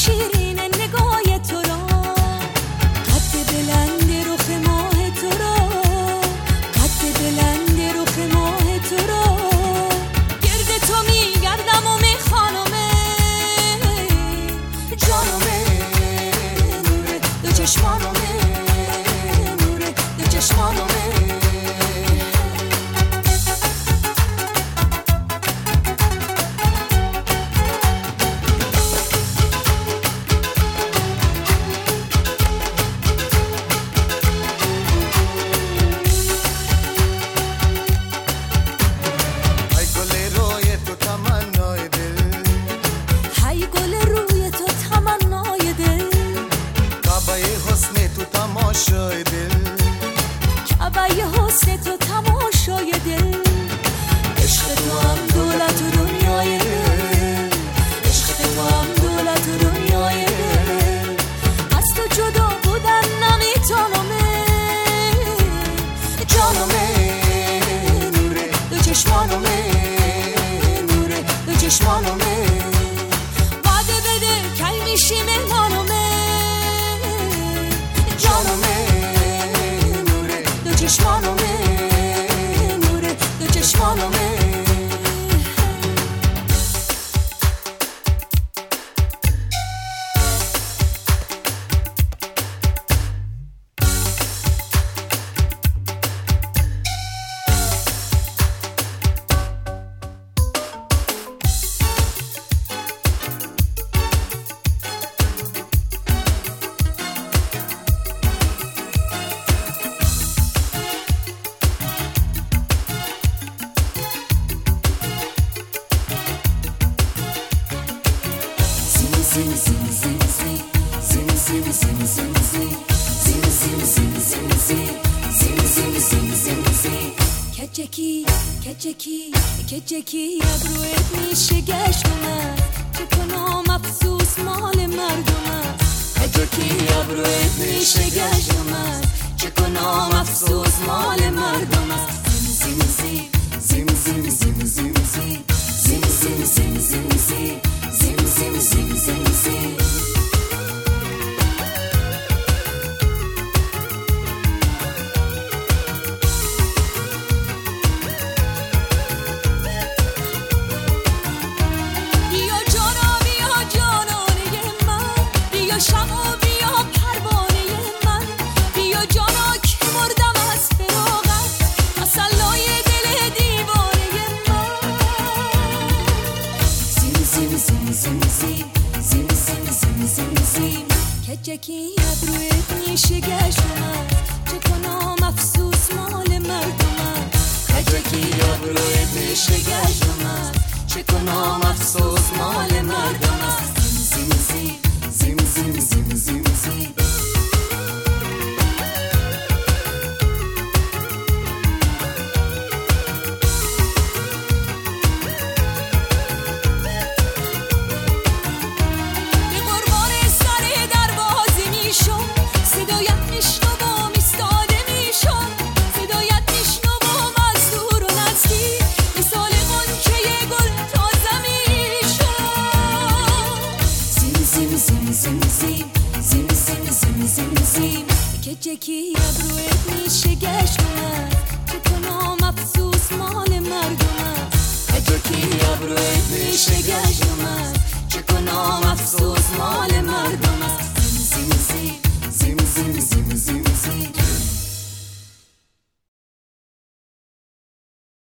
شیرین نگاه تو را، قد بلند رخ ماه تو را، قد بلند رخ ماه تو را، گرد تو میگردم و میخوانمه جانمه، نوره دو چشمانمه، نوره دو چشمانمه. کعبه حسن تو تماشای دل، عشق تو هم دولت و دنیای دل، عشق تو هم دولت و دنیای دل، از تو جدا بودن نمیتونمه جانمه، نوره دو چشمانمه، نوره دو چشمانمه، وعده بده کی میشی مهمانمه جانمه، چشمانمه، نوره دو چشمانمه. کجکی ابرویت میشه گشت اومد، چه کنم افسوس مال مردم است. کجکی ابرویت میشه گشت اومد، چه کنم افسوس مال مردم است. زیم زیم زیم زیم زیم زیم زیم زیم زیم زیم زیم زیم زیم زیم زیم زیم. کجکی ابرویت میشه گشت اومد، چه کنم افسوس مال مردم است. کجکی ابرویت میشه گشت اومد، چه کنم افسوس مال مردم است. زیم زیم زیم زیم زیم زیم زیم. کجکی ابرویت میشه گشت اومد، چه کنم افسوس مال مردم است. کجکی ابرویت میشه گشت اومد، چه کنم افسوس مال مردم است. زیم زیم زیم زیم زیم زیم زیم زیم.